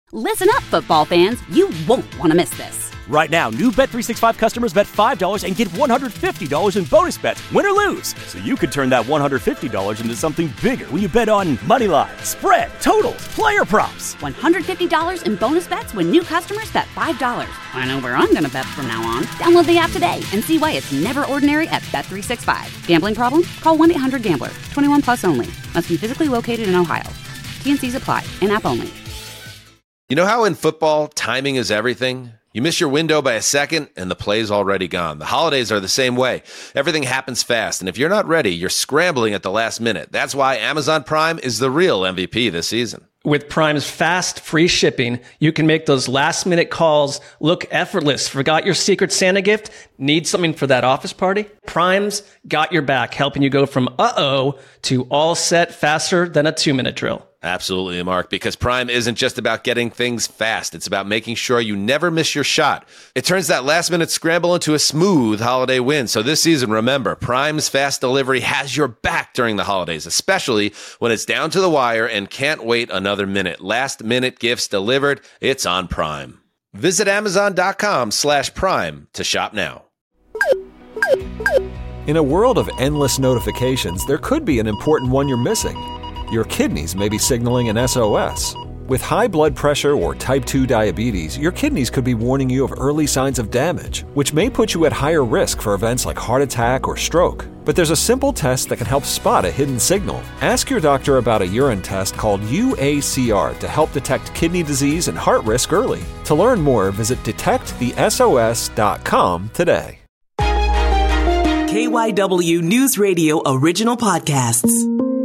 Listen up, football fans. You won't want to miss this. Right now, new Bet365 customers bet $5 and get $150 in bonus bets, win or lose. So you could turn that $150 into something bigger when you bet on money line, spread, totals, player props. $150 in bonus bets when new customers bet $5. I know where I'm going to bet from now on. Download the app today and see why it's never ordinary at Bet365. Gambling problem? Call 1-800-GAMBLER. 21 plus only. Must be physically located in Ohio. T&Cs apply. In-app only. You know how in football, timing is everything? You miss your window by a second, and the play's already gone. The holidays are the same way. Everything happens fast, and if you're not ready, you're scrambling at the last minute. That's why Amazon Prime is the real MVP this season. With Prime's fast, free shipping, you can make those last-minute calls look effortless. Forgot your Secret Santa gift? Need something for that office party? Prime's got your back, helping you go from uh-oh to all set faster than a 2-minute drill. Absolutely, Mark, because Prime isn't just about getting things fast. It's about making sure you never miss your shot. It turns that last-minute scramble into a smooth holiday win. So this season, remember, Prime's fast delivery has your back during the holidays, especially when it's down to the wire and can't wait another minute. Last-minute gifts delivered, it's on Prime. Visit Amazon.com/Prime to shop now. In a world of endless notifications, there could be an important one you're missing. Your kidneys may be signaling an SOS. With high blood pressure or type 2 diabetes, your kidneys could be warning you of early signs of damage, which may put you at higher risk for events like heart attack or stroke. But there's a simple test that can help spot a hidden signal. Ask your doctor about a urine test called UACR to help detect kidney disease and heart risk early. To learn more, visit detectthesos.com today. KYW News Radio original podcasts.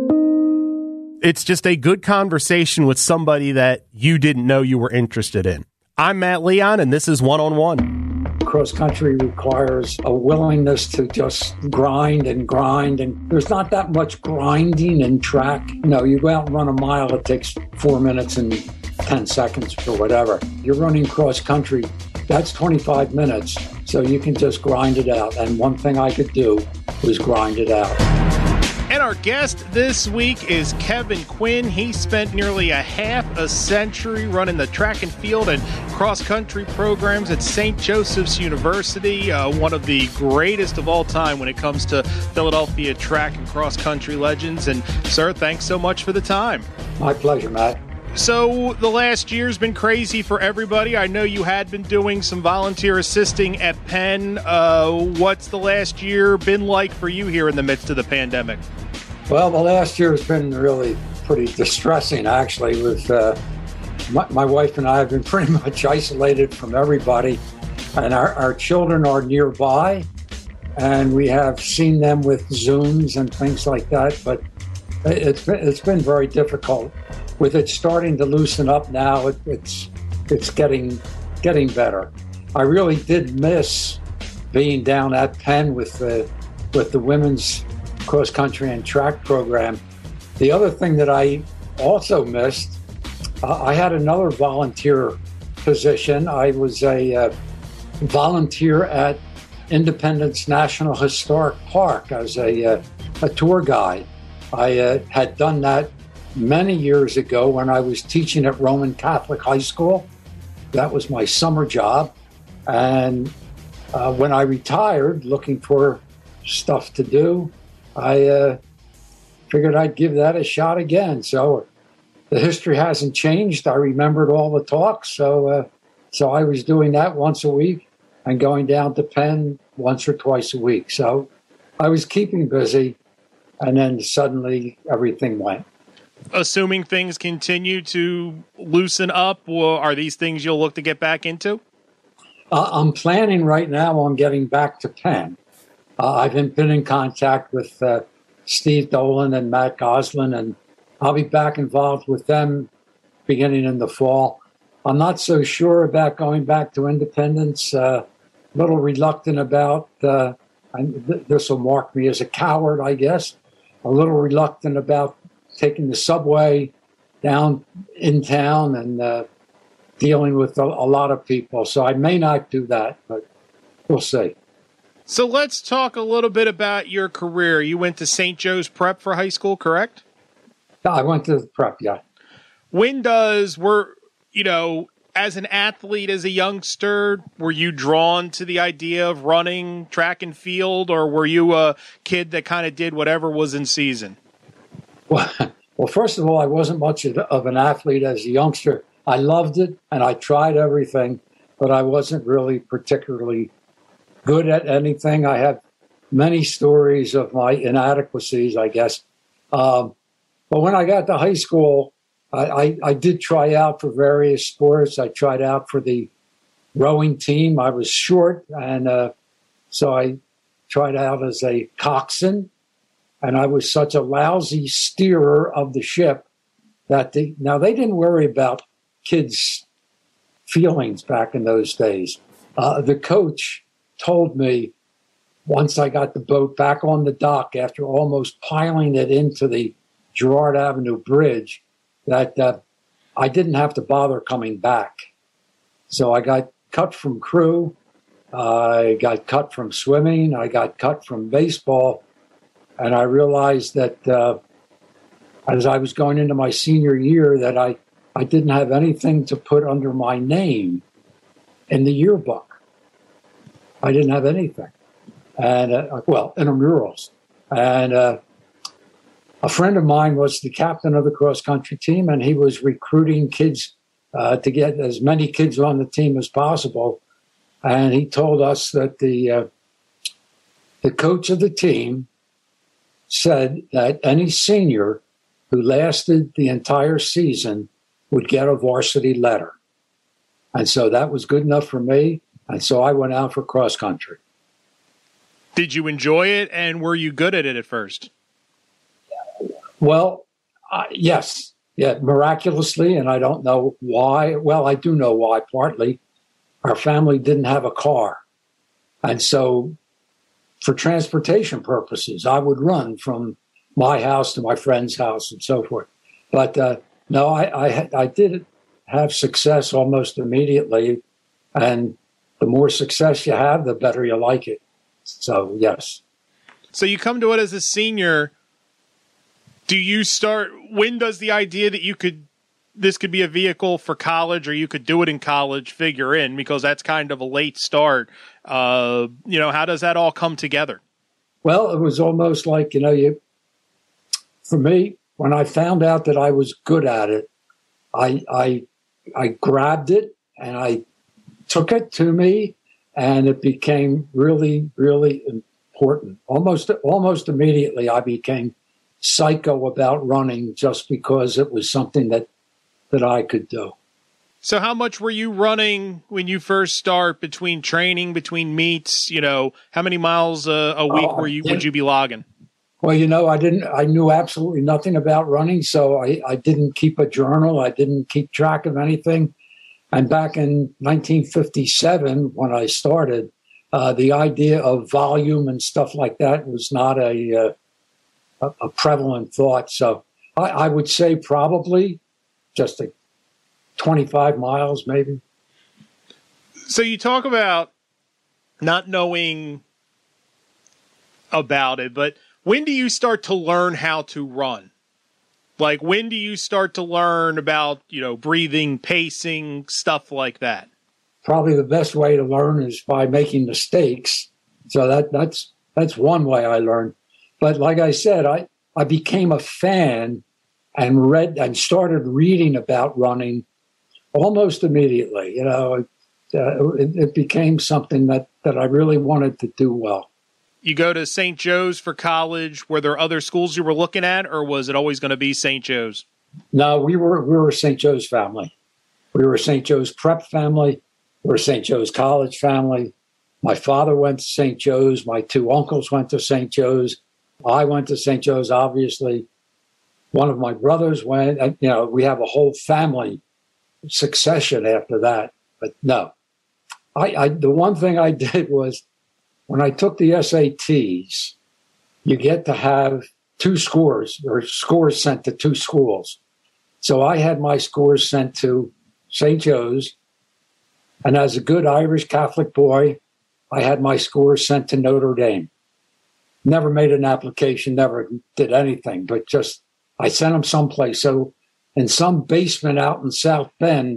It's just a good conversation with somebody that you didn't know you were interested in. I'm Matt Leon, and this is One-on-One. Cross country requires a willingness to just grind, and there's not that much grinding in track. No, you go out and run a mile, it takes 4 minutes and 10 seconds or whatever. You're running cross country, that's 25 minutes, so you can just grind it out. And one thing I could do was grind it out. And our guest this week is Kevin Quinn. He spent nearly a half a century running the track and field and cross-country programs at St. Joseph's University, one of the greatest of all time when it comes to Philadelphia track and cross-country legends. And, sir, thanks so much for the time. My pleasure, Matt. So the last year's been crazy for everybody. I know you had been doing some volunteer assisting at Penn. What's the last year been like for you here in the midst of the pandemic? Well, the last year has been really pretty distressing, actually. With my wife and I have been pretty much isolated from everybody, and our children are nearby, and we have seen them with Zooms and things like that. But it's been very difficult. With it starting to loosen up now, it's getting better. I really did miss being down at Penn with the women's cross country and track program. The other thing that I also missed, I had another volunteer position. I was a volunteer at Independence National Historic Park as a tour guide. I had done that many years ago when I was teaching at Roman Catholic High School. That was my summer job. And when I retired, looking for stuff to do, I figured I'd give that a shot again. So the history hasn't changed. I remembered all the talks. So I was doing that once a week and going down to Penn once or twice a week. So I was keeping busy, and then suddenly everything went. Assuming things continue to loosen up, or are these things you'll look to get back into? I'm planning right now on getting back to Penn. I've been in contact with Steve Dolan and Matt Goslin, and I'll be back involved with them beginning in the fall. I'm not so sure about going back to Independence, a little reluctant about, this will mark me as a coward, I guess, a little reluctant about taking the subway down in town and dealing with a lot of people. So I may not do that, but we'll see. So let's talk a little bit about your career. You went to St. Joe's Prep for high school, correct? I went to the prep, yeah. as an athlete, as a youngster, were you drawn to the idea of running track and field, or were you a kid that kind of did whatever was in season? Well, first of all, I wasn't much of an athlete as a youngster. I loved it, and I tried everything, but I wasn't really particularly good at anything. I have many stories of my inadequacies, I guess. But when I got to high school, I did try out for various sports. I tried out for the rowing team. I was short, and so I tried out as a coxswain. And I was such a lousy steerer of the ship that now they didn't worry about kids' feelings back in those days. The coach told me once I got the boat back on the dock after almost piling it into the Girard Avenue Bridge that I didn't have to bother coming back. So I got cut from crew. I got cut from swimming. I got cut from baseball. And I realized that as I was going into my senior year that I didn't have anything to put under my name in the yearbook. I didn't have anything. And, intramurals. And a friend of mine was the captain of the cross-country team, and he was recruiting kids to get as many kids on the team as possible. And he told us that the coach of the team said that any senior who lasted the entire season would get a varsity letter. And so that was good enough for me. And so I went out for cross-country. Did you enjoy it, and were you good at it at first? Well, yes. Yeah, miraculously, and I don't know why. Well, I do know why, partly. Our family didn't have a car. And so for transportation purposes, I would run from my house to my friend's house and so forth. But no, I did have success almost immediately. And the more success you have, the better you like it. So, yes. So you come to it as a senior. When does the idea that this could be a vehicle for college, or you could do it in college, figure in? Because that's kind of a late start. How does that all come together? Well, it was almost like, for me, when I found out that I was good at it, I grabbed it and I took it to me, and it became really, really important. Almost immediately, I became psycho about running just because it was something that I could do. So how much were you running when you first start, between training, between meets? How many miles a week would you be logging? Well, I knew absolutely nothing about running, so I didn't keep a journal. I didn't keep track of anything. And back in 1957, when I started, the idea of volume and stuff like that was not a prevalent thought. So I would say probably just 25 miles, maybe. So you talk about not knowing about it, but when do you start to learn how to run? Like, when do you start to learn about, breathing, pacing, stuff like that? Probably the best way to learn is by making mistakes. So that's one way I learned. But like I said, I became a fan and read and started reading about running almost immediately. It became something that I really wanted to do well. You go to St. Joe's for college. Were there other schools you were looking at, or was it always going to be St. Joe's? No, we were a St. Joe's family. We were a St. Joe's prep family. We were a St. Joe's college family. My father went to St. Joe's. My two uncles went to St. Joe's. I went to St. Joe's, obviously. One of my brothers went. We have a whole family succession after that. But no, the one thing I did was, when I took the SATs, you get to have two scores, or scores sent to two schools. So I had my scores sent to St. Joe's, and as a good Irish Catholic boy, I had my scores sent to Notre Dame. Never made an application, never did anything, but just I sent them someplace. So in some basement out in South Bend,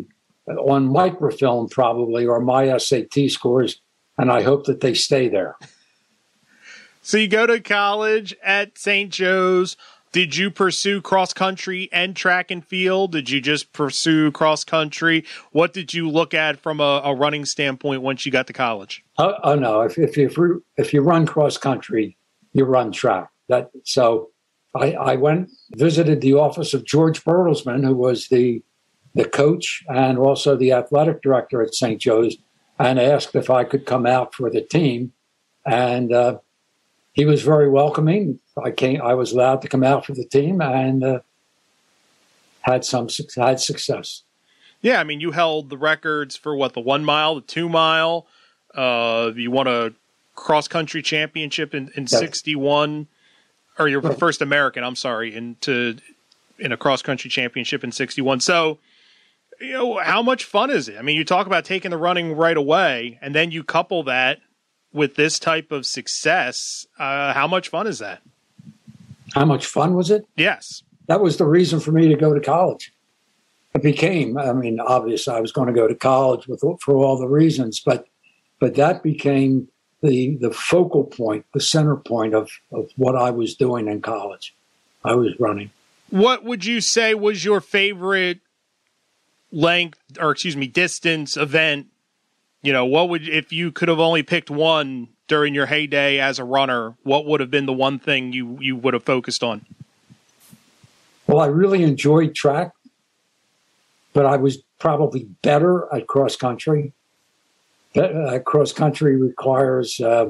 on microfilm probably, or my SAT scores, and I hope that they stay there. So you go to college at St. Joe's. Did you pursue cross country and track and field? Did you just pursue cross country? What did you look at from a running standpoint once you got to college? Oh no! If you run cross country, you run track. So I went, visited the office of George Bertelsmann, who was the coach and also the athletic director at St. Joe's, and asked if I could come out for the team. And he was very welcoming. I was allowed to come out for the team and had success. Yeah, I mean, you held the records for the 1 mile, the 2 mile. You won a cross country championship in 61, or you're the first American, I'm sorry, in a cross country championship in 61. So, how much fun is it? I mean, you talk about taking the running right away, and then you couple that with this type of success. How much fun is that? How much fun was it? Yes. That was the reason for me to go to college. Obviously I was going to go to college for all the reasons, but that became the focal point, the center point of what I was doing in college. I was running. What would you say was your favorite distance event? If you could have only picked one during your heyday as a runner, what would have been the one thing you would have focused on? Well, I really enjoyed track, but I was probably better at cross country. Cross country requires a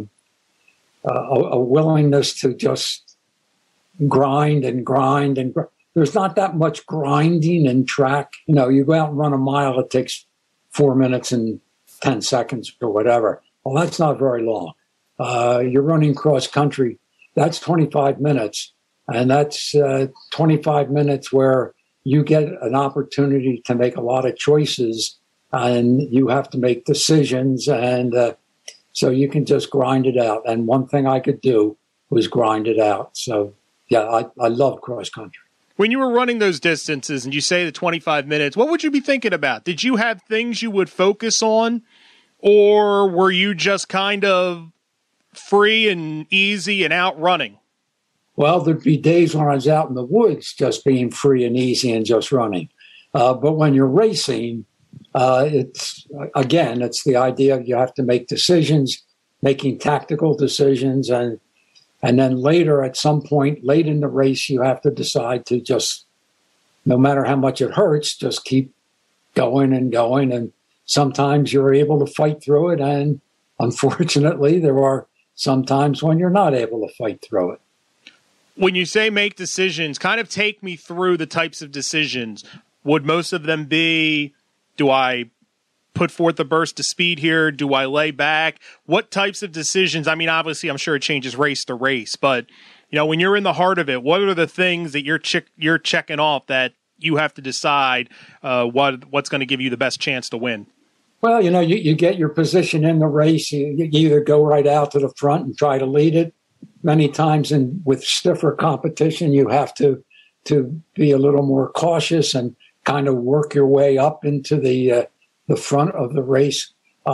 willingness to just grind. There's not that much grinding in track. You go out and run a mile, it takes 4 minutes and 10 seconds or whatever. Well, that's not very long. You're running cross country, that's 25 minutes. And that's 25 minutes where you get an opportunity to make a lot of choices and you have to make decisions. And so you can just grind it out. And one thing I could do was grind it out. So, yeah, I love cross country. When you were running those distances and you say the 25 minutes, what would you be thinking about? Did you have things you would focus on, or were you just kind of free and easy and out running? Well, there'd be days when I was out in the woods just being free and easy and just running. But when you're racing, it's the idea you have to make decisions, making tactical decisions, and then later, at some point late in the race, you have to decide to just, no matter how much it hurts, just keep going and going. And sometimes you're able to fight through it. And unfortunately, there are some times when you're not able to fight through it. When you say make decisions, kind of take me through the types of decisions. Would most of them be, do I put forth a burst of speed here? Do I lay back? What types of decisions? I mean, obviously, I'm sure it changes race to race, but when you're in the heart of it, what are the things that you're checking off that you have to decide what's going to give you the best chance to win? Well, you get your position in the race. You either go right out to the front and try to lead it. Many times with stiffer competition, you have to be a little more cautious and kind of work your way up into the front of the race.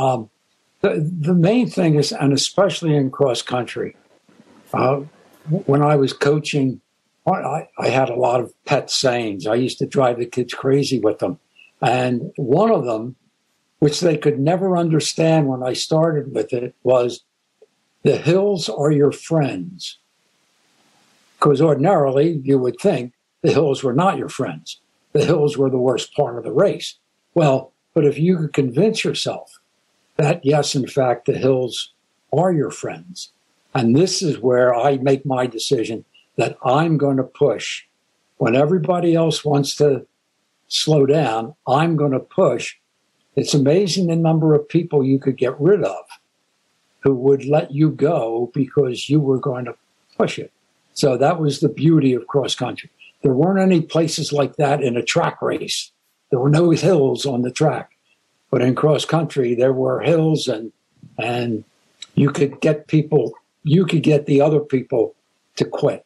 The main thing is, and especially in cross country, when I was coaching, I had a lot of pet sayings. I used to drive the kids crazy with them. And one of them, which they could never understand when I started with it, was, the hills are your friends. Because ordinarily, you would think the hills were not your friends. The hills were the worst part of the race. Well, but if you could convince yourself that, yes, in fact, the hills are your friends, and this is where I make my decision that I'm going to push. When everybody else wants to slow down, I'm going to push. It's amazing the number of people you could get rid of who would let you go because you were going to push it. So that was the beauty of cross country. There weren't any places like that in a track race. There were no hills on the track. But in cross country, there were hills, and you could get the other people to quit.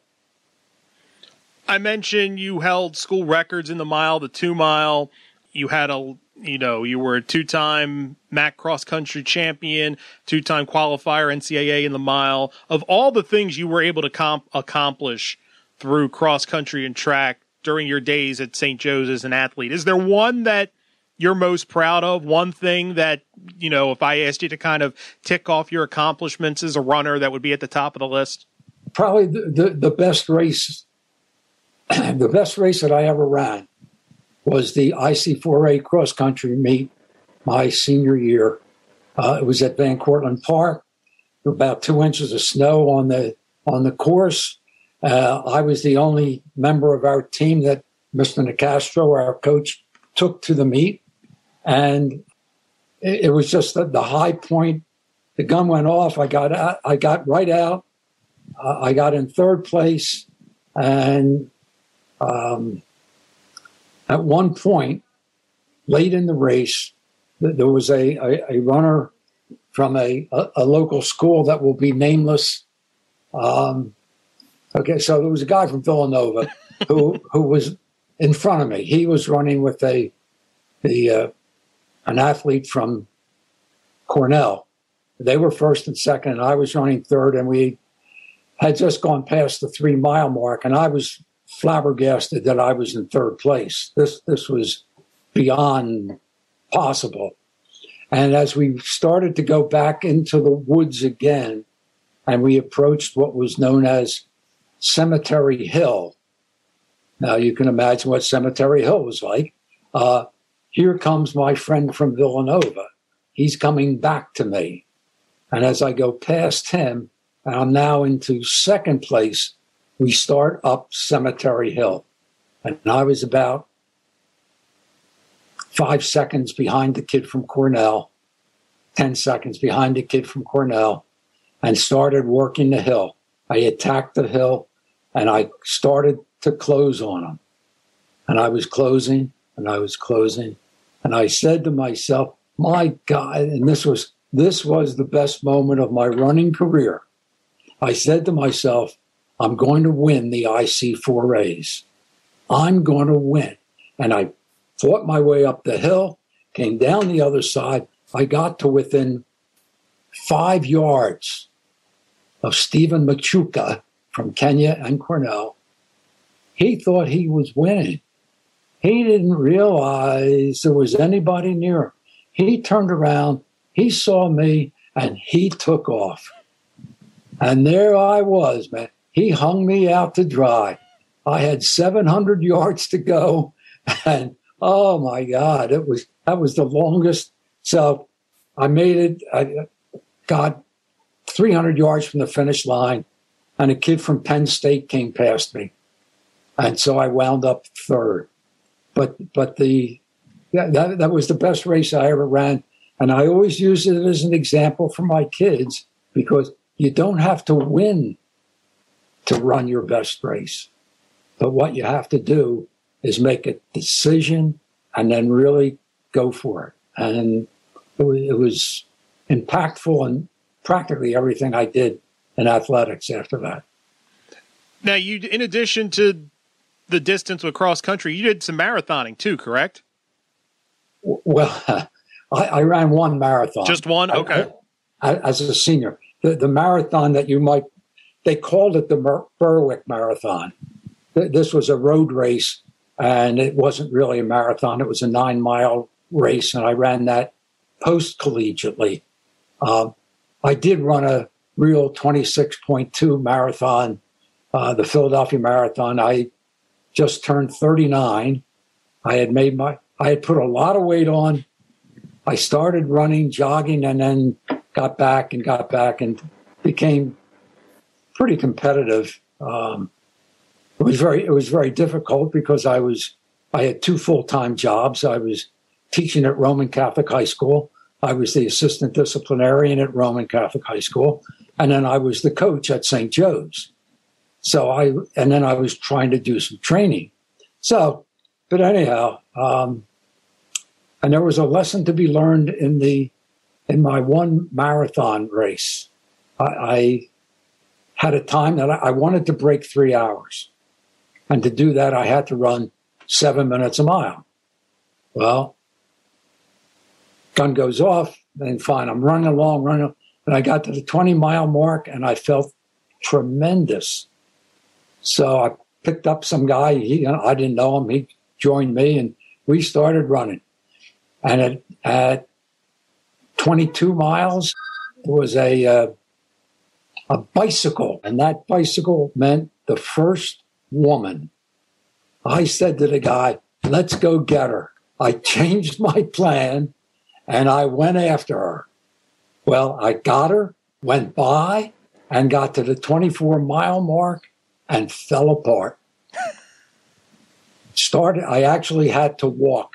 I mentioned you held school records in the mile, the 2 mile. You had a You were a two-time MAC cross-country champion, two-time qualifier, NCAA in the mile. Of all the things you were able to accomplish through cross-country and track during your days at St. Joe's as an athlete, is there one that you're most proud of? One thing that, if I asked you to kind of tick off your accomplishments as a runner, that would be at the top of the list? Probably the best race, the best race that I ever ran was the IC4A cross-country meet my senior year. It was at Van Cortlandt Park. There were about 2 inches of snow on the course. I was the only member of our team that Mr. Nicastro, our coach, took to the meet. And it was just the high point. The gun went off. I got right out. I got in third place. And at one point, late in the race, there was a runner from a local school that will be nameless. Okay, so there was a guy from Villanova who was in front of me. He was running with an athlete from Cornell. They were first and second, and I was running third, and we had just gone past the 3 mile mark, and I was flabbergasted that I was in third place. This was beyond possible. And as we started to go back into the woods again, and we approached what was known as Cemetery Hill. Now you can imagine what Cemetery Hill was like. Here comes my friend from Villanova. He's coming back to me. And as I go past him, and I'm now into second place, we start up Cemetery Hill. And I was about 5 seconds behind the kid from Cornell, 10 seconds behind the kid from Cornell, and started working the hill. I attacked the hill, and I started to close on him. And I was closing, and I was closing. And I said to myself, my God, and this was the best moment of my running career. I said to myself, I'm going to win the IC4As. I'm going to win. And I fought my way up the hill, came down the other side. I got to within 5 yards of Stephen Machuca from Kenya and Cornell. He thought he was winning. He didn't realize there was anybody near him. He turned around, he saw me, and he took off. And there I was, man. He hung me out to dry. I had 700 yards to go, and oh my God, that was the longest. So I made it. I got 300 yards from the finish line, and a kid from Penn State came past me, and so I wound up third. But that was the best race I ever ran, and I always use it as an example for my kids because you don't have to win to run your best race. But what you have to do is make a decision and then really go for it. And it was impactful in practically everything I did in athletics after that. Now, you, in addition to the distance with cross country, you did some marathoning too, correct? Well, I ran one marathon. Just one? Okay. As a senior. The marathon that they called it the Berwick Marathon. This was a road race, and it wasn't really a marathon. It was a 9-mile race, and I ran that post-collegiately. I did run a real 26.2 marathon, the Philadelphia Marathon. I just turned 39. I had put a lot of weight on. I started running, jogging, and then got back and became pretty competitive. It was very difficult because I had 2 full-time jobs. I was teaching at Roman Catholic High School. I was the assistant disciplinarian at Roman Catholic High School, and then I was the coach at St. Joe's. And then I was trying to do some training. But anyhow, and there was a lesson to be learned in my one marathon race. I had a time that I wanted to break 3 hours. And to do that, I had to run 7 minutes a mile. Well, gun goes off, and fine, I'm running along, and I got to the 20-mile mark, and I felt tremendous. So I picked up some guy. I didn't know him. He joined me, and we started running. And at 22 miles, there was a bicycle, and that bicycle meant the first woman. I said to the guy, let's go get her. I changed my plan, and I went after her. Well, I got her, went by, and got to the 24-mile mark and fell apart. I actually had to walk.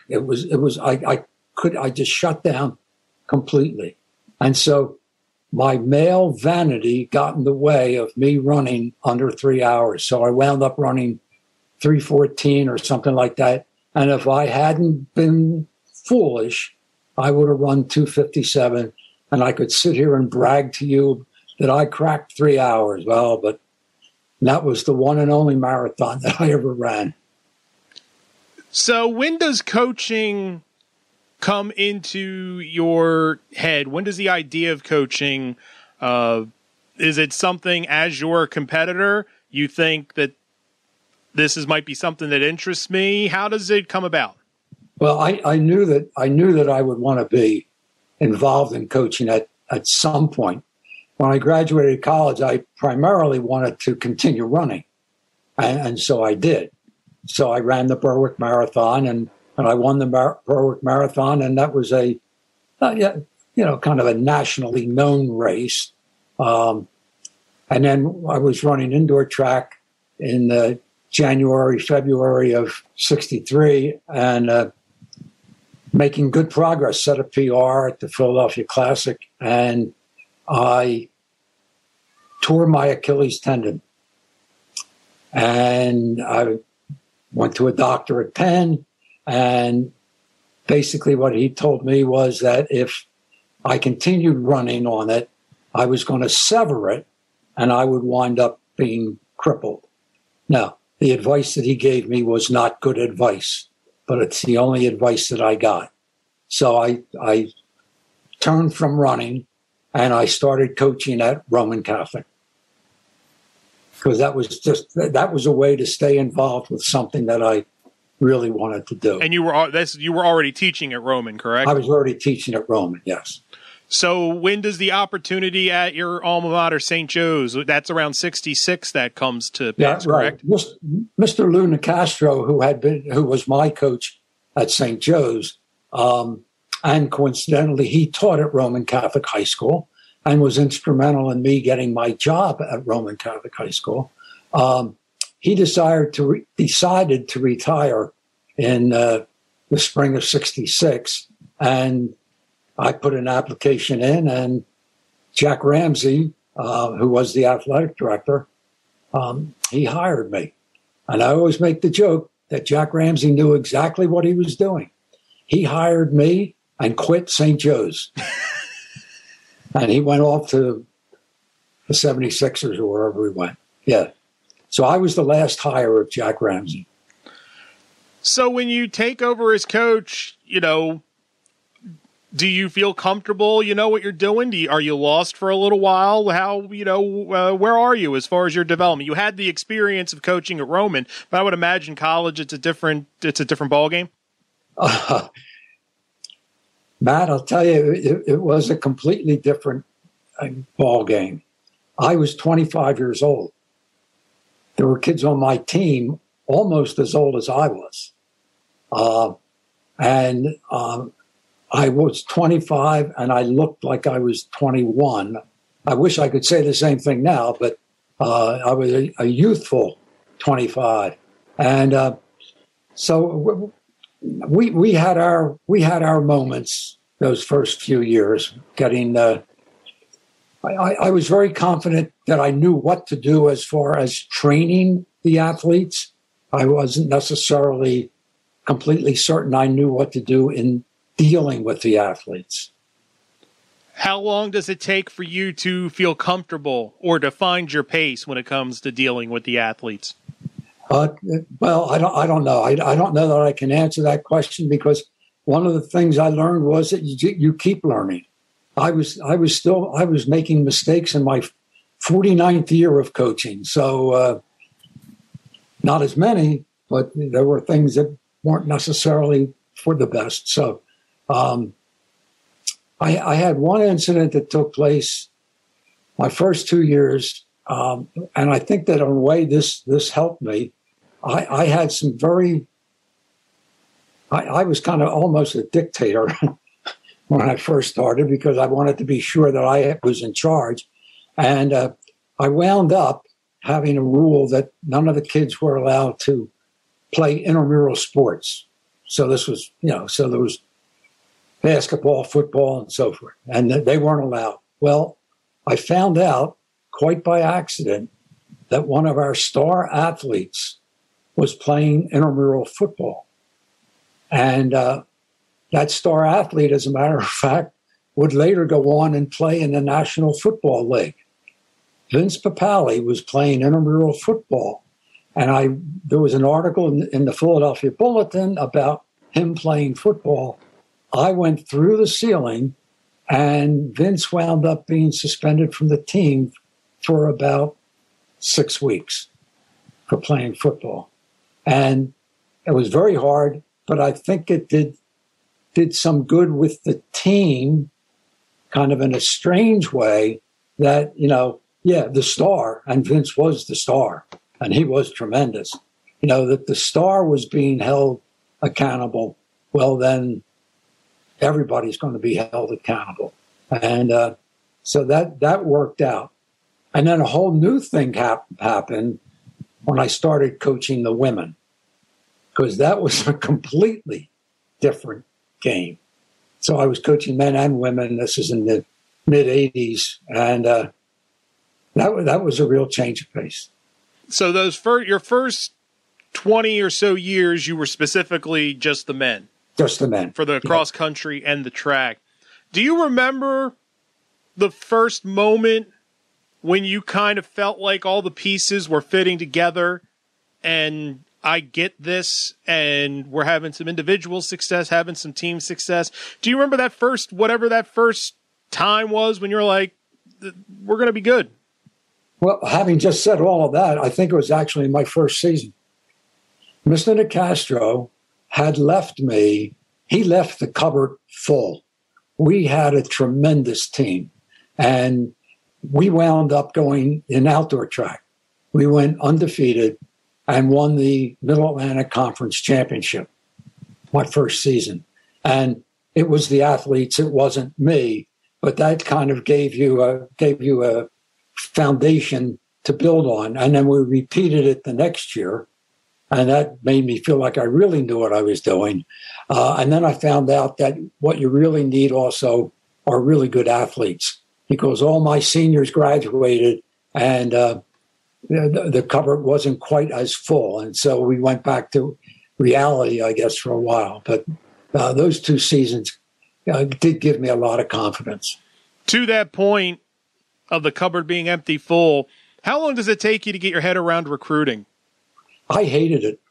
I just shut down completely. And so my male vanity got in the way of me running under 3 hours. So I wound up running 3:14 or something like that. And if I hadn't been foolish, I would have run 2:57, and I could sit here and brag to you that I cracked 3 hours. Well, but that was the one and only marathon that I ever ran. So when does coaching come into your head? When does the idea of coaching, is it something as your competitor, you think that might be something that interests me? How does it come about? Well, I knew that I would want to be involved in coaching at some point. When I graduated college, I primarily wanted to continue running, and so I did. So I ran the Berwick Marathon, and I won the Berwick Marathon, and that was a kind of a nationally known race. And then I was running indoor track in the February of '63, and making good progress, set a PR at the Philadelphia Classic, and I tore my Achilles tendon. And I went to a doctor at Penn, and basically what he told me was that if I continued running on it, I was going to sever it, and I would wind up being crippled. Now, the advice that he gave me was not good advice, but it's the only advice that I got. So I turned from running, and I started coaching at Roman Catholic, because that was a way to stay involved with something that I really wanted to do. And you were already teaching at Roman, correct? I was already teaching at Roman, yes. So when does the opportunity at your alma mater, St. Joe's, that's around 66, that comes to pass, correct? Right. Mr. Lou Nicastro, who was my coach at St. Joe's, and coincidentally, he taught at Roman Catholic High School and was instrumental in me getting my job at Roman Catholic High School. He decided to retire in the spring of '66, and I put an application in, and Jack Ramsey, who was the athletic director, he hired me. And I always make the joke that Jack Ramsey knew exactly what he was doing. He hired me and quit St. Joe's. And he went off to the 76ers or wherever he went. Yeah. So I was the last hire of Jack Ramsey. So when you take over as coach, do you feel comfortable? You know what you're doing? Are you lost for a little while? How, where are you as far as your development? You had the experience of coaching at Roman, but I would imagine college, it's a different ballgame. Matt, I'll tell you, it was a completely different ball game. I was 25 years old. There were kids on my team almost as old as I was. I was 25, and I looked like I was 21. I wish I could say the same thing now, but I was a youthful 25. And so we had our moments those first few years. I was very confident that I knew what to do as far as training the athletes. I wasn't necessarily completely certain I knew what to do in dealing with the athletes. How long does it take for you to feel comfortable or to find your pace when it comes to dealing with the athletes? Well, I don't know. I don't know that I can answer that question, because one of the things I learned was that you keep learning. I was making mistakes in my 49th year of coaching. So not as many, but there were things that weren't necessarily for the best. So I had one incident that took place my first 2 years, and I think that in a way this helped me. I had some I was kind of almost a dictator when I first started because I wanted to be sure that I was in charge. And I wound up having a rule that none of the kids were allowed to play intramural sports. So this was, so there was basketball, football, and so forth. And they weren't allowed. Well, I found out quite by accident that one of our star athletes was playing intramural football. And that star athlete, as a matter of fact, would later go on and play in the National Football League. Vince Papale was playing intramural football. And there was an article in the Philadelphia Bulletin about him playing football. I went through the ceiling, and Vince wound up being suspended from the team for about 6 weeks for playing football. And it was very hard, but I think it did some good with the team, kind of in a strange way that, the star, and Vince was the star, and he was tremendous, that the star was being held accountable. Well, then everybody's going to be held accountable. And so that worked out. And then a whole new thing happened when I started coaching the women, because that was a completely different game. So I was coaching men and women. This is in the mid-'80s. And that was a real change of pace. So your first 20 or so years, you were specifically just the men. Just the men. For the cross country and the track. Do you remember the first moment when you kind of felt like all the pieces were fitting together and I get this and we're having some individual success, having some team success? Do you remember whatever that first time was when you're like, we're going to be good? Well, having just said all of that, I think it was actually my first season. Mr. Nicastro had left me. He left the cupboard full. We had a tremendous team, and we wound up going in outdoor track. We went undefeated and won the Middle Atlantic Conference Championship my first season. And it was the athletes. It wasn't me, but that kind of gave you a foundation to build on. And then we repeated it the next year. And that made me feel like I really knew what I was doing. And then I found out that what you really need also are really good athletes, because all my seniors graduated and the cupboard wasn't quite as full. And so we went back to reality, I guess, for a while. But those 2 seasons did give me a lot of confidence. To that point of the cupboard being empty full, how long does it take you to get your head around recruiting? I hated it.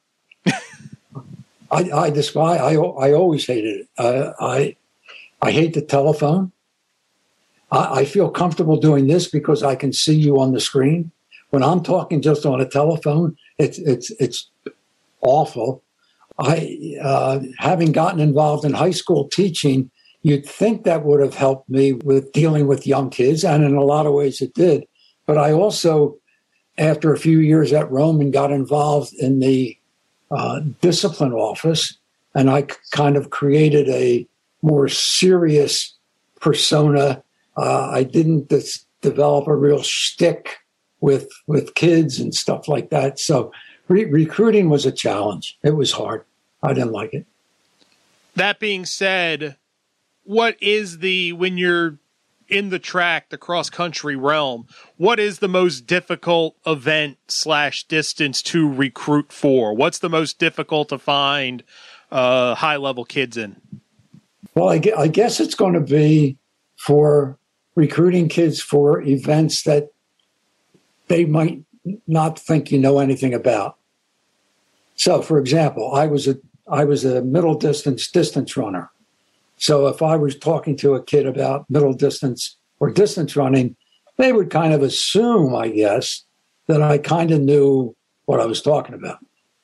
I always hated it. I hate the telephone. I feel comfortable doing this because I can see you on the screen. When I'm talking just on a telephone, it's awful. Having gotten involved in high school teaching, you'd think that would have helped me with dealing with young kids, and in a lot of ways it did. But I also, after a few years at Roman, got involved in the discipline office, and I kind of created a more serious persona. I didn't develop a real shtick with kids and stuff like that. So recruiting was a challenge. It was hard. I didn't like it. That being said, what is when you're in the track, the cross-country realm, what is the most difficult event / distance to recruit for? What's the most difficult to find high-level kids in? Well, I guess it's going to be for recruiting kids for events that they might not think you know anything about. So, for example, I was I was a middle distance runner. So if I was talking to a kid about middle distance or distance running, they would kind of assume, I guess, that I kind of knew what I was talking about.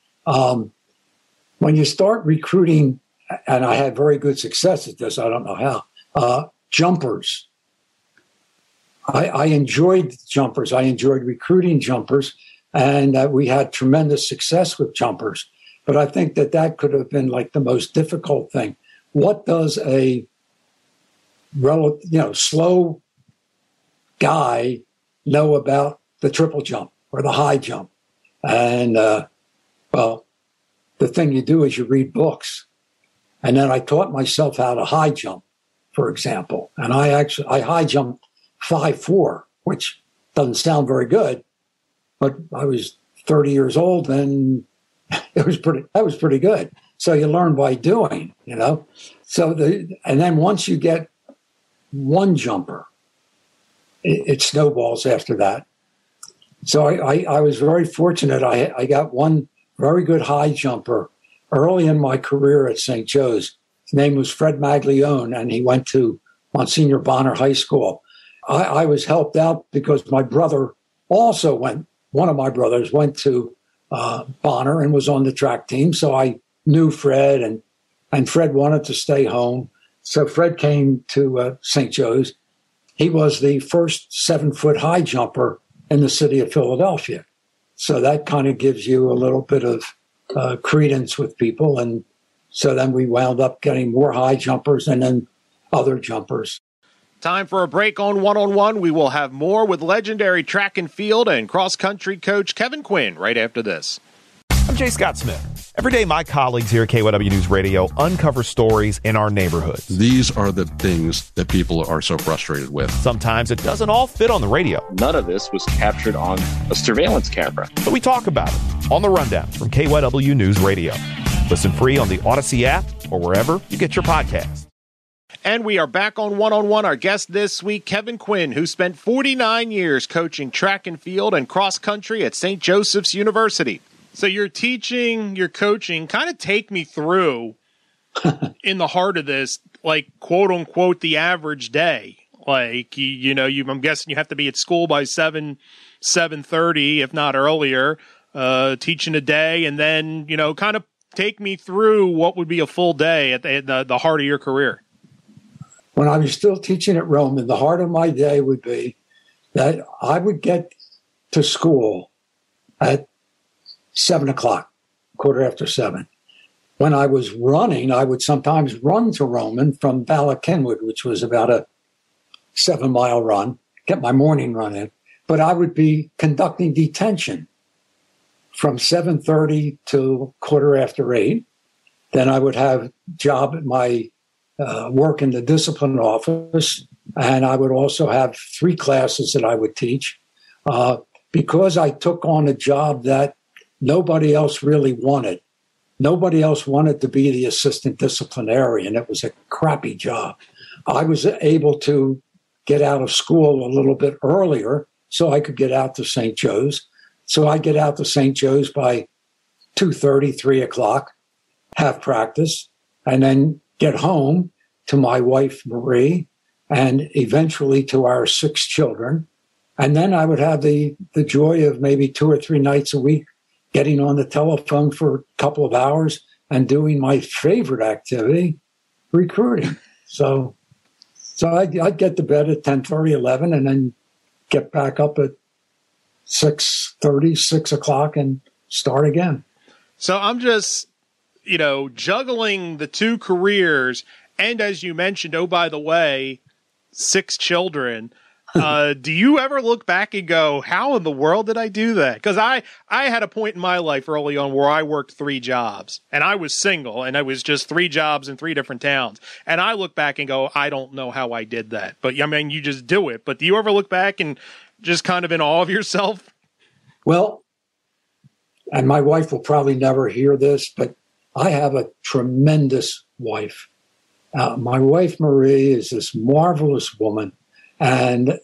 When you start recruiting, and I had very good success at this, I don't know how, jumpers. I enjoyed jumpers. I enjoyed recruiting jumpers, and we had tremendous success with jumpers. But I think that could have been like the most difficult thing. What does a slow guy know about the triple jump or the high jump? And well, the thing you do is you read books. And then I taught myself how to high jump, for example. And I high jumped 5'4", which doesn't sound very good, but I was 30 years old and that was pretty good. So you learn by doing, So and then once you get one jumper, it snowballs after that. So I was very fortunate. I got one very good high jumper early in my career at St. Joe's. His name was Fred Maglione, and he went to Monsignor Bonner High School. I was helped out because my brother also one of my brothers went to Bonner and was on the track team. So I knew Fred, and Fred wanted to stay home. So Fred came to St. Joe's. He was the first 7-foot high jumper in the city of Philadelphia. So that kind of gives you a little bit of credence with people. And so then we wound up getting more high jumpers and then other jumpers. Time for a break on One-on-One. We will have more with legendary track and field and cross-country coach Kevin Quinn right after this. I'm Jay Scott Smith. Every day, my colleagues here at KYW News Radio uncover stories in our neighborhoods. These are the things that people are so frustrated with. Sometimes it doesn't all fit on the radio. None of this was captured on a surveillance camera. But we talk about it on the Rundown from KYW News Radio. Listen free on the Odyssey app or wherever you get your podcasts. And we are back on One-on-One. Our guest this week, Kevin Quinn, who spent 49 years coaching track and field and cross country at St. Joseph's University. So you're teaching, you're coaching. Kind of take me through in the heart of this, like, quote unquote, the average day. Like, I'm guessing you have to be at school by 7:30, if not earlier, teaching a day. And then, kind of take me through what would be a full day at the heart of your career. When I was still teaching at Roman, the heart of my day would be that I would get to school at 7 o'clock, 7:15. When I was running, I would sometimes run to Roman from Bala Cynwyd, which was about a 7-mile run, get my morning run in. But I would be conducting detention from 7:30 to 8:15. Then I would have job at my work in the discipline office, and I would also have 3 classes that I would teach because I took on a job that nobody else really wanted. Nobody else wanted to be the assistant disciplinarian. It was a crappy job. I was able to get out of school a little bit earlier so I could get out to St. Joe's. So I get out to St. Joe's by 2:30, 3 o'clock, have practice, and then get home to my wife, Marie, and eventually to our 6 children. And then I would have the joy of maybe 2 or 3 nights a week getting on the telephone for a couple of hours and doing my favorite activity, recruiting. So I'd get to bed at 10:30, 11, and then get back up at 6:30, 6 o'clock and start again. So I'm just, juggling the 2 careers. And as you mentioned, oh, by the way, 6 children. Do you ever look back and go, how in the world did I do that? Because I had a point in my life early on where I worked 3 jobs and I was single and I was just 3 jobs in 3 different towns. And I look back and go, I don't know how I did that. But you just do it. But do you ever look back and just kind of in awe of yourself? Well, and my wife will probably never hear this, but I have a tremendous wife. My wife, Marie, is this marvelous woman. And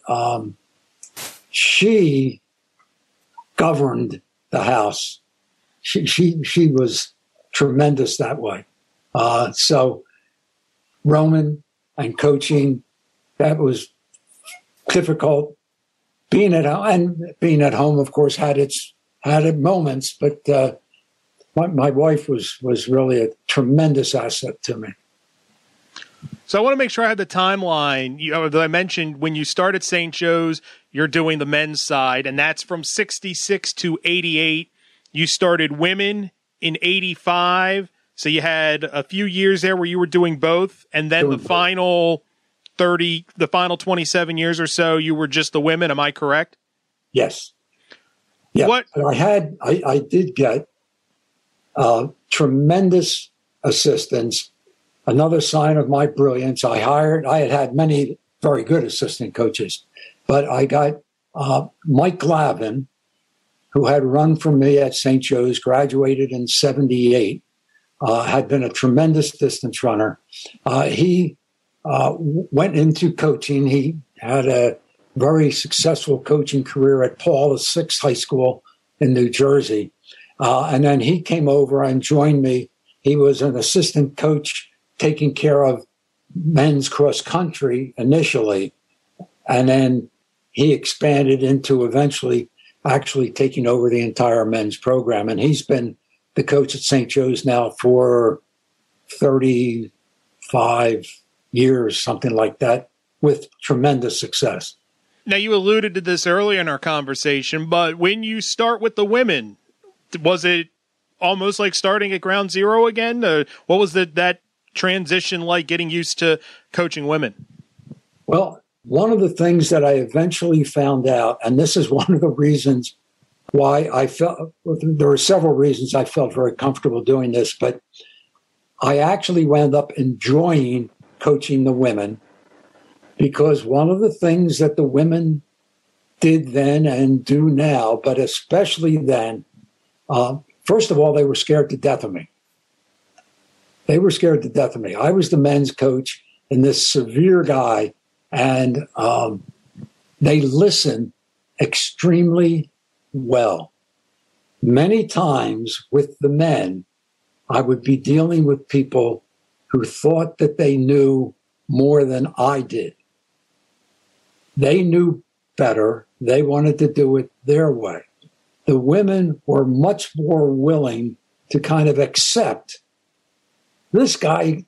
she governed the house. She was tremendous that way. So Roman and coaching, that was difficult. Being at home, of course, had its moments, but my wife was really a tremendous asset to me. So I want to make sure I had the timeline. That I mentioned when you started St. Joe's, you're doing the men's side, and that's from 66 to 88. You started women in 85. So you had a few years there where you were doing both, and then the final 27 years or so, you were just the women. Am I correct? Yes. Yeah. What I did get tremendous assistance. Another sign of my brilliance, I had many very good assistant coaches, but I got Mike Glavin, who had run for me at St. Joe's, graduated in 78, had been a tremendous distance runner. He went into coaching. He had a very successful coaching career at Paul VI High School in New Jersey. And then he came over and joined me. He was an assistant coach taking care of men's cross country initially. And then he expanded into eventually actually taking over the entire men's program. And he's been the coach at St. Joe's now for 35 years, something like that, with tremendous success. Now, you alluded to this earlier in our conversation, but when you start with the women, was it almost like starting at ground zero again? What was that transition like, getting used to coaching women? Well, one of the things that I eventually found out, and this is one of the reasons why there were several reasons I felt very comfortable doing this, but I actually wound up enjoying coaching the women, because one of the things that the women did then and do now, but especially then, first of all, they were scared to death of me. They were scared to death of me. I was the men's coach and this severe guy, and they listened extremely well. Many times with the men, I would be dealing with people who thought that they knew more than I did. They knew better. They wanted to do it their way. The women were much more willing to kind of accept this guy.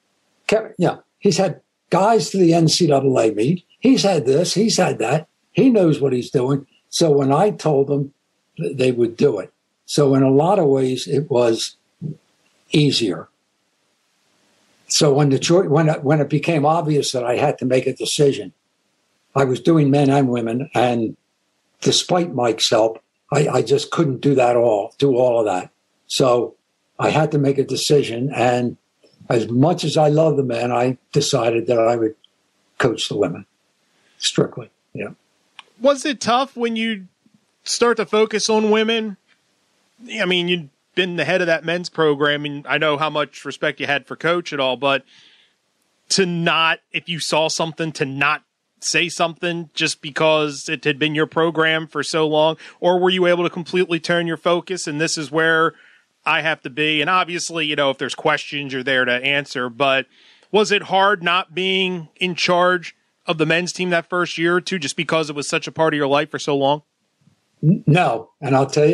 He's had guys to the NCAA meet. He's had this, he's had that. He knows what he's doing. So when I told them, they would do it. So in a lot of ways, it was easier. So when it became obvious that I had to make a decision, I was doing men and women, and despite Mike's help, I just couldn't do all of that. So I had to make a decision, and as much as I love the men, I decided that I would coach the women strictly. Yeah. Was it tough when you start to focus on women? I mean, you'd been the head of that men's program, and I know how much respect you had for Coach and all, but to not, if you saw something, to not say something just because it had been your program for so long? Or were you able to completely turn your focus and this is where I have to be? And obviously, if there's questions, you're there to answer, but was it hard not being in charge of the men's team that first year or two just because it was such a part of your life for so long? No. And I'll tell you,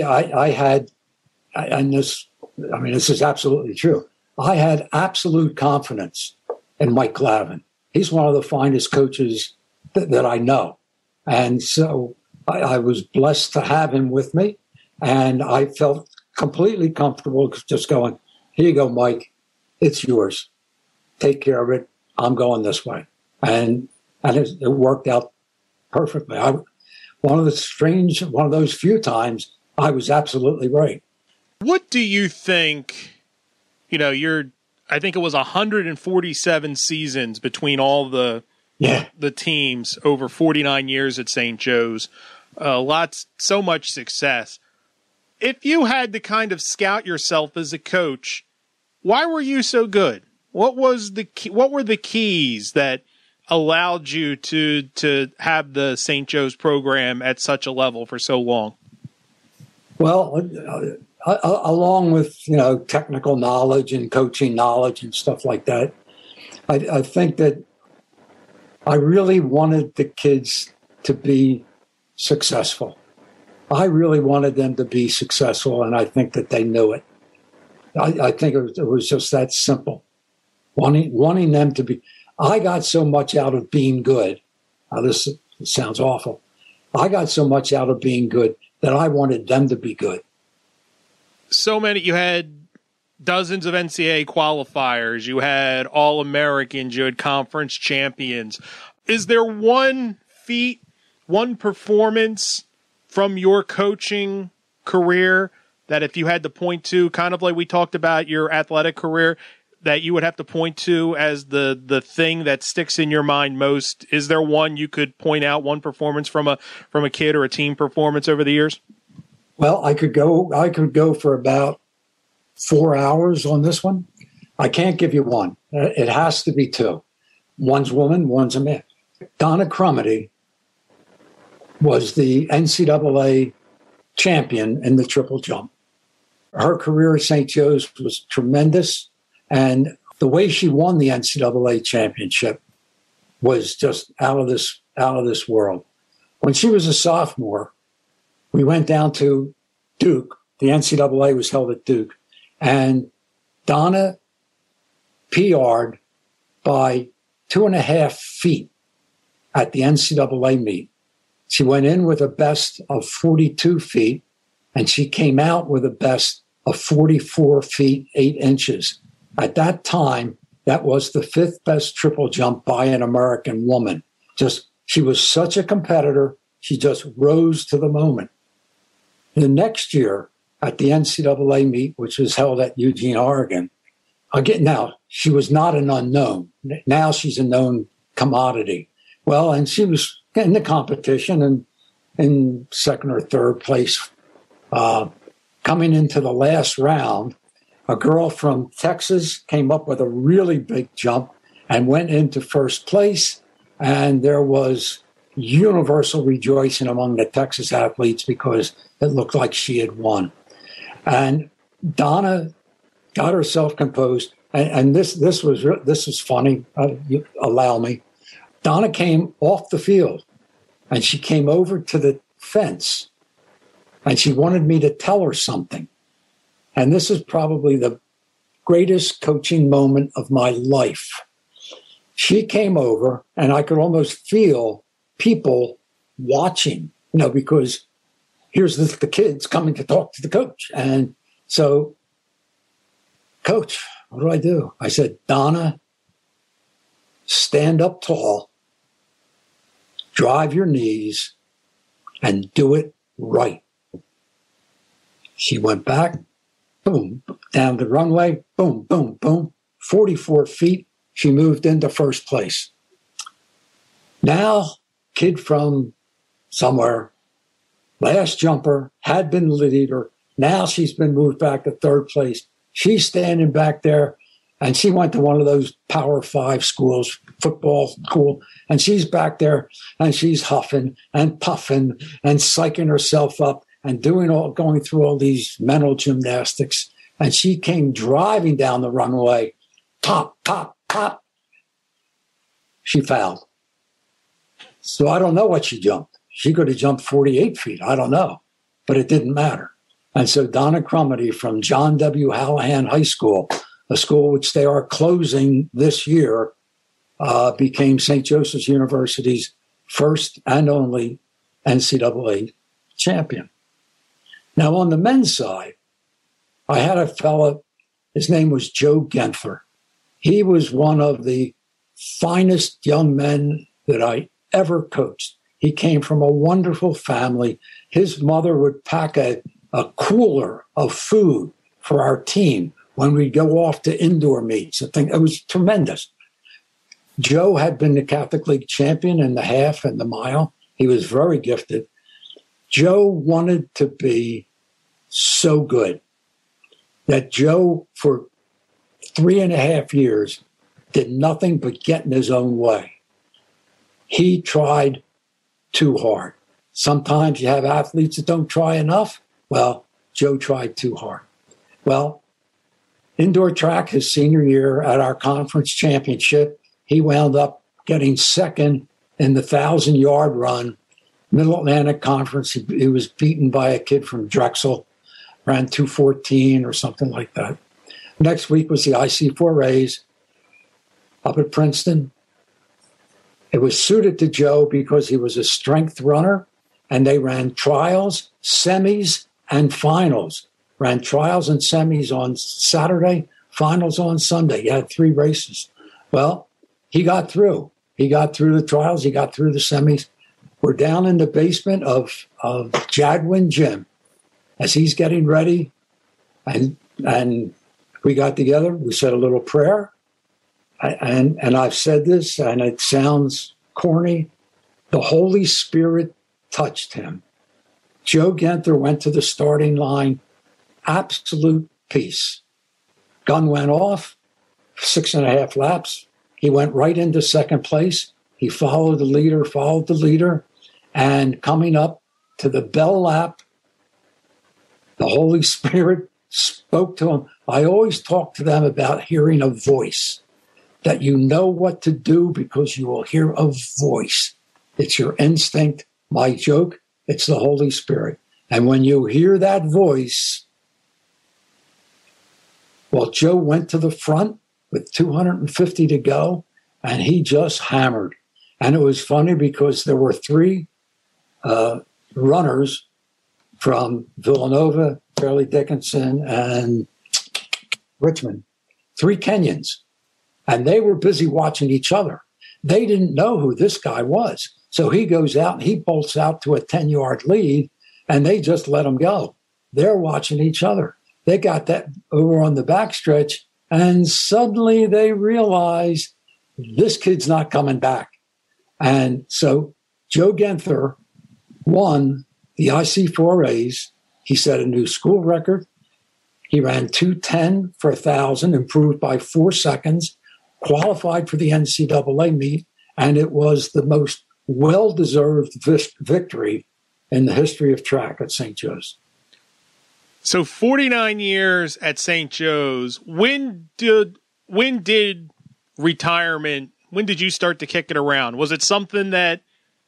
this is absolutely true. I had absolute confidence in Mike Glavin. He's one of the finest coaches that I know. And so I was blessed to have him with me. And I felt completely comfortable just going, here you go, Mike. It's yours. Take care of it. I'm going this way. And it worked out perfectly. One of those few times I was absolutely right. What do you think, I think it was 147 seasons between all the teams over 49 years at St. Joe's. So much success. If you had to kind of scout yourself as a coach, why were you so good? What were the keys that allowed you to have the St. Joe's program at such a level for so long? Well, along with, technical knowledge and coaching knowledge and stuff like that, I think that I really wanted the kids to be successful. I really wanted them to be successful, and I think that they knew it. I think it was just that simple. Wanting them to be. I got so much out of being good. Now, this sounds awful. I got so much out of being good that I wanted them to be good. So many, you had dozens of NCAA qualifiers, you had All-Americans, you had conference champions. Is there one feat, one performance from your coaching career that if you had to point to, kind of like we talked about your athletic career, that you would have to point to as the thing that sticks in your mind most? Is there one you could point out, one performance from a kid or a team performance over the years? Well, I could go for about 4 hours on this one. I can't give you one. It has to be two. One's woman, one's a man. Donna Crumity was the NCAA champion in the triple jump. Her career at St. Joe's was tremendous, and the way she won the NCAA championship was just out of this world. When she was a sophomore, we went down to Duke. The NCAA was held at Duke, and Donna PR'd by 2.5 feet at the NCAA meet. She went in with a best of 42 feet, and she came out with a best of 44 feet, 8 inches. At that time, that was the 5th best triple jump by an American woman. She was such a competitor. She just rose to the moment. The next year at the NCAA meet, which was held at Eugene, Oregon, now she was not an unknown. Now she's a known commodity. Well, and she was in the competition and in 2nd or 3rd place. Coming into the last round, a girl from Texas came up with a really big jump and went into 1st place. And there was universal rejoicing among the Texas athletes because it looked like she had won. And Donna got herself composed. And this was funny. Allow me. Donna came off the field and she came over to the fence and she wanted me to tell her something. And this is probably the greatest coaching moment of my life. She came over and I could almost feel people watching, because here's the kids coming to talk to the coach. And so, Coach, what do I do? I said, Donna, stand up tall, drive your knees, and do it right. She went back, boom, down the runway, boom, boom, boom, 44 feet. She moved into 1st place. Now, kid from somewhere, last jumper, had been leader. Now she's been moved back to 3rd place. She's standing back there, and she went to one of those Power 5 schools, football school, and she's back there, and she's huffing and puffing and psyching herself up and going through all these mental gymnastics. And she came driving down the runway, pop, pop, pop. She fouled. So I don't know what she jumped. She could have jumped 48 feet. I don't know. But it didn't matter. And so Donna Crumity from John W. Hallahan High School, a school which they are closing this year, became St. Joseph's University's first and only NCAA champion. Now, on the men's side, I had a fella, his name was Joe Genther. He was one of the finest young men that I ever coached. He came from a wonderful family. His mother would pack a cooler of food for our team when we'd go off to indoor meets. I think it was tremendous. Joe had been the Catholic League champion in the half and the mile. He was very gifted. Joe wanted to be so good that Joe, for 3.5 years, did nothing but get in his own way. He tried too hard. Sometimes you have athletes that don't try enough. Well, Joe tried too hard. Well, indoor track his senior year at our conference championship, he wound up getting second in the 1,000-yard run, Middle Atlantic Conference. He was beaten by a kid from Drexel, ran 2:14 or something like that. Next week was the IC4As up at Princeton. It was suited to Joe because he was a strength runner, and they ran trials, semis, and finals. Ran trials and semis on Saturday, finals on Sunday. He had 3 races. Well, he got through. He got through the trials. He got through the semis. We're down in the basement of Jadwin Gym as he's getting ready. And we got together. We said a little prayer. And I've said this, and it sounds corny. The Holy Spirit touched him. Joe Genther went to the starting line. Absolute peace. Gun went off, 6.5 laps. He went right into second place. He followed the leader, and coming up to the bell lap, the Holy Spirit spoke to him. I always talk to them about hearing a voice, that you know what to do because you will hear a voice. It's your instinct. My joke, it's the Holy Spirit. And when you hear that voice, well, Joe went to the front with 250 to go, and he just hammered. And it was funny because there were 3 runners from Villanova, Fairleigh Dickinson, and Richmond, 3 Kenyans. And they were busy watching each other. They didn't know who this guy was. So he goes out and he bolts out to a 10-yard lead, and they just let him go. They're watching each other. They got that over on the backstretch, and suddenly they realize this kid's not coming back. And so Joe Genther won the IC4As. He set a new school record. He ran 2:10 for 1,000, improved by 4 seconds, qualified for the NCAA meet, and it was the most well-deserved victory in the history of track at St. Joe's. So 49 years at St. Joe's. When did retirement, when did you start to kick it around? Was it something that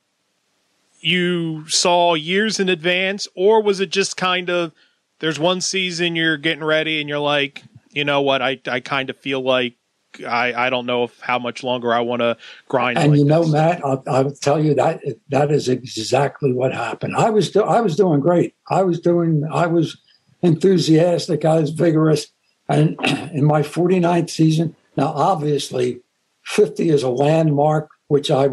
you saw years in advance, or was it just kind of, there's one season you're getting ready and you're like, you know what, I kind of feel like I don't know how much longer I want to grind. And like you know, this. Matt, I'll tell you that is exactly what happened. I was doing great. I was enthusiastic. I was vigorous. And in my 49th season, now obviously 50 is a landmark, which I'll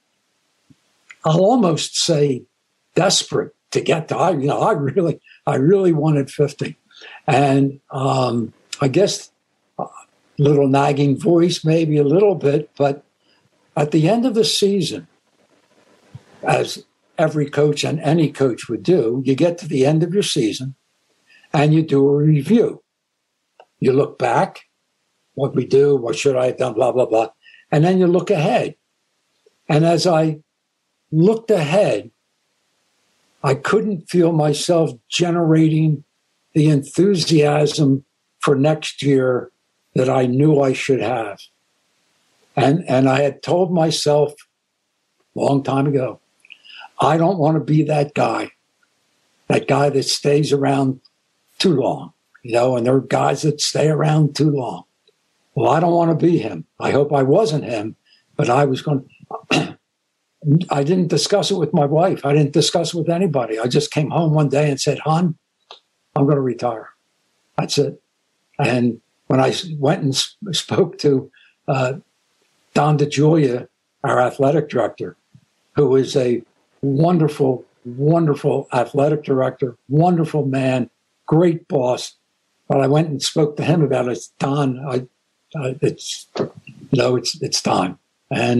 almost say desperate to get to. I really wanted 50. And I guess a little nagging voice, maybe a little bit, but at the end of the season, as every coach and any coach would do, you get to the end of your season and you do a review. You look back, what we do, what should I have done, blah, blah, blah. And then you look ahead. And as I looked ahead, I couldn't feel myself generating the enthusiasm for next year that I knew I should have. And I had told myself a long time ago, I don't want to be that guy that stays around too long, and there are guys that stay around too long. Well, I don't want to be him. I hope I wasn't him, but I was going to. I didn't discuss it with my wife. I didn't discuss it with anybody. I just came home one day and said, hon, I'm going to retire. That's it. And when I went and spoke to Don DeGiulia, our athletic director, who is a wonderful, wonderful athletic director, wonderful man, great boss. But I went and spoke to him about it. Don, it's time. And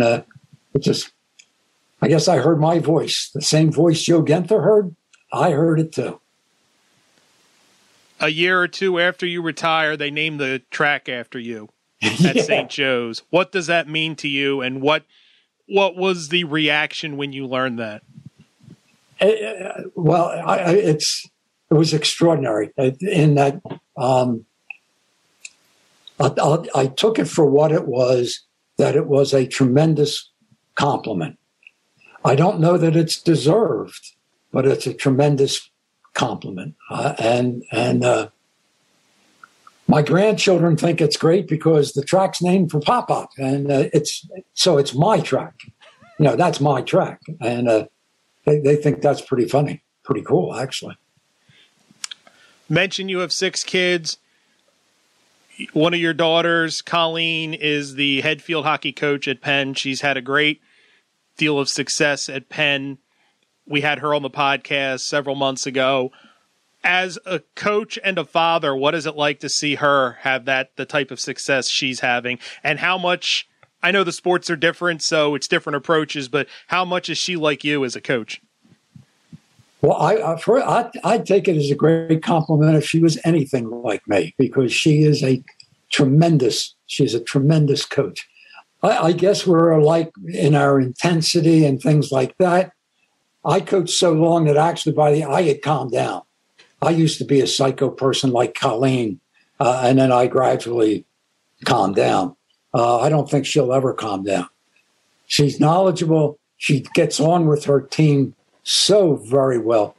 I guess I heard my voice, the same voice Joe Genther heard. I heard it too. A year or two after you retire, they named the track after you at St. Joe's. What does that mean to you, and what was the reaction when you learned that? it was extraordinary in that I took it for what it was, that it was a tremendous compliment. I don't know that it's deserved, but it's a tremendous compliment. And my grandchildren think it's great because the track's named for Pop-Pop, and it's my track. That's my track, and they think that's pretty funny, pretty cool, actually. Mention you have 6 kids. One of your daughters, Colleen, is the head field hockey coach at Penn. She's had a great deal of success at Penn. We had her on the podcast several months ago. As a coach and a father, what is it like to see her have the type of success she's having? And how much, I know the sports are different, so it's different approaches, but how much is she like you as a coach? Well, I'd take it as a great compliment if she was anything like me, because she's a tremendous coach. I guess we're alike in our intensity and things like that. I coached so long that actually I had calmed down. I used to be a psycho person like Colleen, and then I gradually calmed down. I don't think she'll ever calm down. She's knowledgeable. She gets on with her team so very well.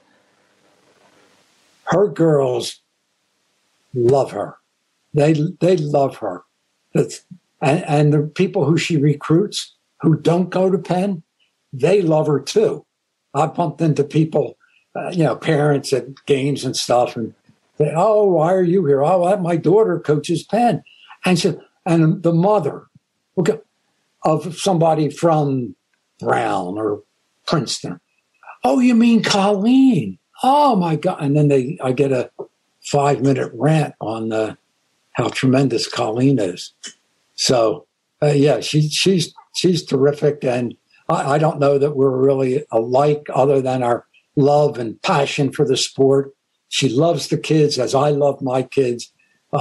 Her girls love her. They love her. And the people who she recruits who don't go to Penn, they love her too. I've bumped into people, parents at games and stuff, and they, oh, why are you here? Oh, my daughter coaches Penn. And the mother of somebody from Brown or Princeton. Oh, you mean Colleen? Oh my God! And then I get a 5-minute rant on how tremendous Colleen is. So she's terrific, and I don't know that we're really alike, other than our love and passion for the sport. She loves the kids as I love my kids.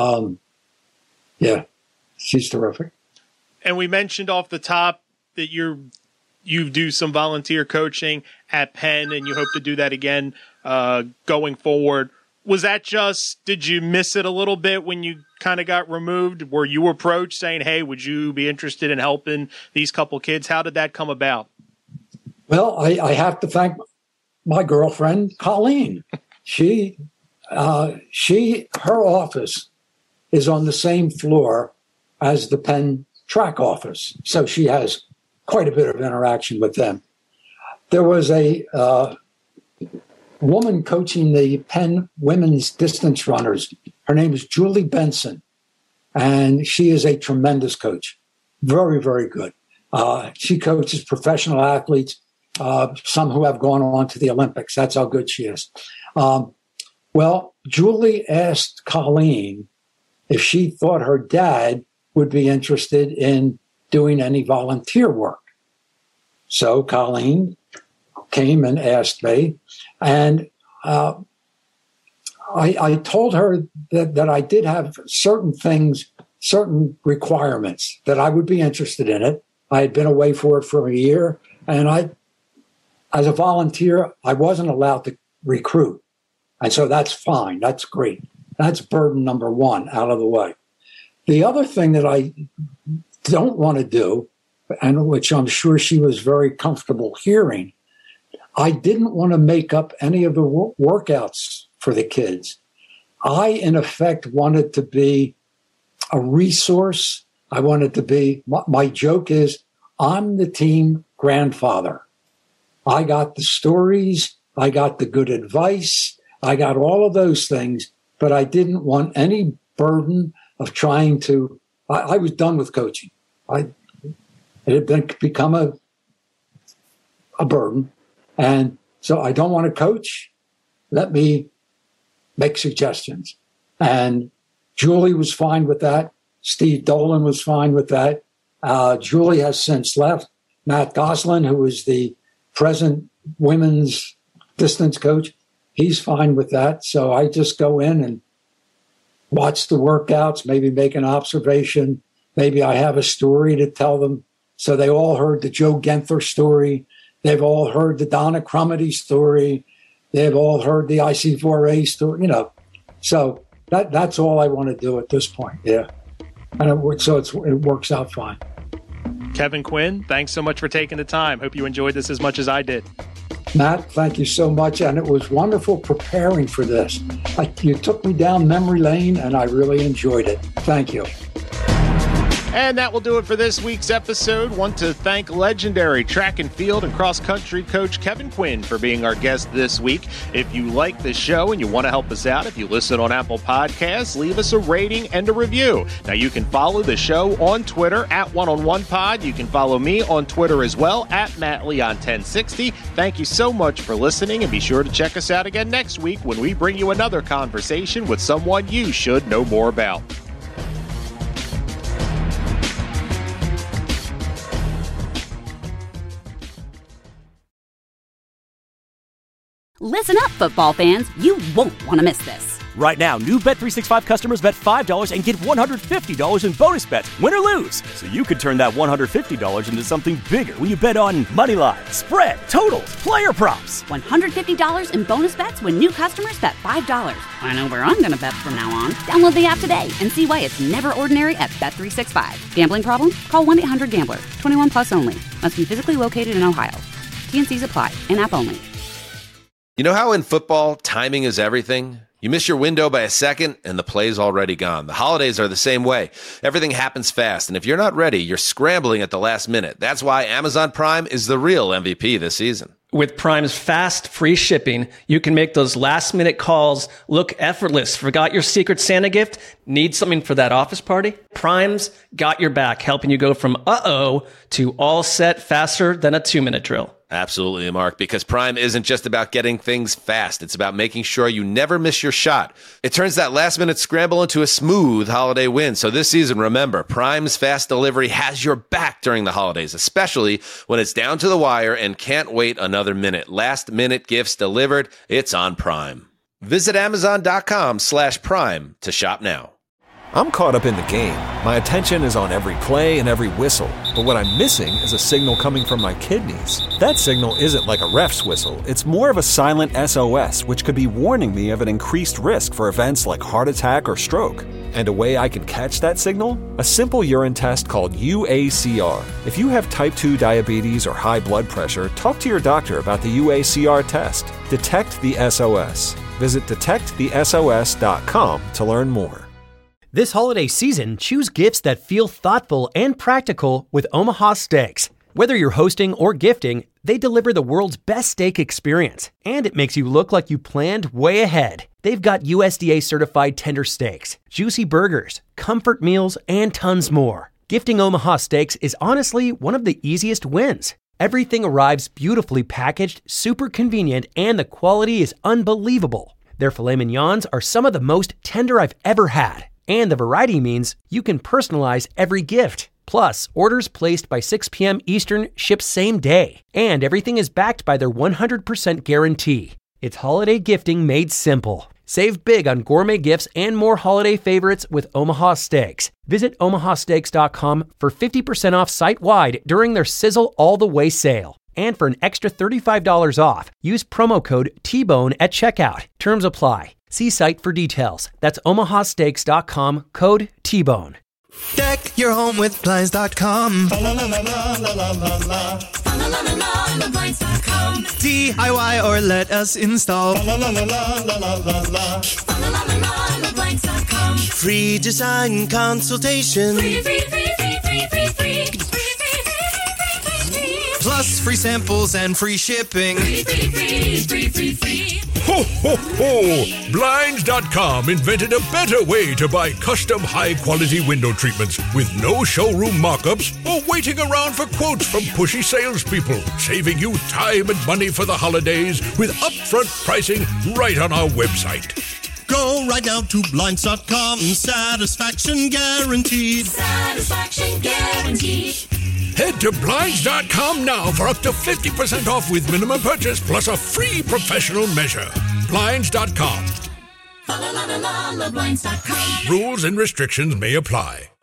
She's terrific. And we mentioned off the top that you do some volunteer coaching at Penn, and you hope to do that again going forward. Was that did you miss it a little bit when you kind of got removed? Were you approached saying, hey, would you be interested in helping these couple kids? How did that come about? Well, I have to thank my girlfriend, Colleen. Her office is on the same floor as the Penn track office. So she has quite a bit of interaction with them. There was a woman coaching the Penn women's distance runners. Her name is Julie Benson, and she is a tremendous coach. Very, very good. She coaches professional athletes, some who have gone on to the Olympics. That's how good she is. Well, Julie asked Colleen if she thought her dad would be interested in doing any volunteer work. So Colleen came and asked me, and I told her that I did have certain requirements, that I would be interested in it. I had been away for it for a year, and as a volunteer, I wasn't allowed to recruit. And so that's fine. That's great. That's burden number one out of the way. The other thing that I don't want to do, and which I'm sure she was very comfortable hearing, I didn't want to make up any of the workouts for the kids. I, in effect, wanted to be a resource. I wanted to be, my joke is, I'm the team grandfather. I got the stories, I got the good advice, I got all of those things, but I didn't want any burden of trying to, I was done with coaching. It had become a burden. And so I don't want to coach. Let me make suggestions. And Julie was fine with that. Steve Dolan was fine with that. Julie has since left. Matt Goslin, who is the present women's distance coach, he's fine with that. So I just go in and watch the workouts, maybe make an observation. Maybe I have a story to tell them. So they all heard the Joe Genther story. They've all heard the Donna Crumity story. they've all heard the IC4A story, you know. So that's all I want to do at this point. Yeah. And it works out fine. Kevin Quinn, thanks so much for taking the time. Hope you enjoyed this as much as I did. Matt, thank you so much. And it was wonderful preparing for this. You took me down memory lane, and I really enjoyed it. Thank you. And that will do it for this week's episode. Want to thank legendary track and field and cross-country coach Kevin Quinn for being our guest this week. If you like the show and you want to help us out, if you listen on Apple Podcasts, leave us a rating and a review. Now, you can follow the show on Twitter at OneOnOnePod. You can follow me on Twitter as well at MattLeon1060. Thank you so much for listening, and be sure to check us out again next week when we bring you another conversation with someone you should know more about. Listen up, football fans. You won't want to miss this. Right now, new Bet365 customers bet $5 and get $150 in bonus bets, win or lose. So you could turn that $150 into something bigger when you bet on moneyline, spread, totals, player props. $150 in bonus bets when new customers bet $5. I know where I'm going to bet from now on. Download the app today and see why it's never ordinary at Bet365. Gambling problem? Call 1-800-GAMBLER. 21 plus only. Must be physically located in Ohio. T&Cs apply. In-app only. You know how in football, timing is everything? You miss your window by a second, and the play's already gone. The holidays are the same way. Everything happens fast, and if you're not ready, you're scrambling at the last minute. That's why Amazon Prime is the real MVP this season. With Prime's fast, free shipping, you can make those last-minute calls look effortless. Forgot your Secret Santa gift? Need something for that office party? Prime's got your back, helping you go from uh-oh to all set faster than a 2-minute drill. Absolutely, Mark, because Prime isn't just about getting things fast. It's about making sure you never miss your shot. It turns that last-minute scramble into a smooth holiday win. So this season, remember, Prime's fast delivery has your back during the holidays, especially when it's down to the wire and can't wait another minute. Last-minute gifts delivered. It's on Prime. Visit Amazon.com/Prime to shop now. I'm caught up in the game. My attention is on every play and every whistle. But what I'm missing is a signal coming from my kidneys. That signal isn't like a ref's whistle. It's more of a silent SOS, which could be warning me of an increased risk for events like heart attack or stroke. And a way I can catch that signal? A simple urine test called UACR. If you have type 2 diabetes or high blood pressure, talk to your doctor about the UACR test. Detect the SOS. Visit detectthesos.com to learn more. This holiday season, choose gifts that feel thoughtful and practical with Omaha Steaks. Whether you're hosting or gifting, they deliver the world's best steak experience, and it makes you look like you planned way ahead. They've got USDA certified tender steaks, juicy burgers, comfort meals, and tons more. Gifting Omaha Steaks is honestly one of the easiest wins. Everything arrives beautifully packaged, super convenient, and the quality is unbelievable. Their filet mignons are some of the most tender I've ever had. And the variety means you can personalize every gift. Plus, orders placed by 6 p.m. Eastern ship same day. And everything is backed by their 100% guarantee. It's holiday gifting made simple. Save big on gourmet gifts and more holiday favorites with Omaha Steaks. Visit omahasteaks.com for 50% off site-wide during their Sizzle All the Way sale. And for an extra $35 off, use promo code TBONE at checkout. Terms apply. See site for details. That's omahasteaks.com, code TBONE. Deck your home with Blinds.com. DIY or let us install. Free design consultation. Plus free samples and free shipping. Ho, ho, ho! Blinds.com invented a better way to buy custom high-quality window treatments with no showroom mock-ups or waiting around for quotes from pushy salespeople, saving you time and money for the holidays with upfront pricing right on our website. Go right now to Blinds.com. Satisfaction guaranteed. Satisfaction guaranteed. Head to Blinds.com now for up to 50% off with minimum purchase plus a free professional measure. Blinds.com. Rules and restrictions may apply.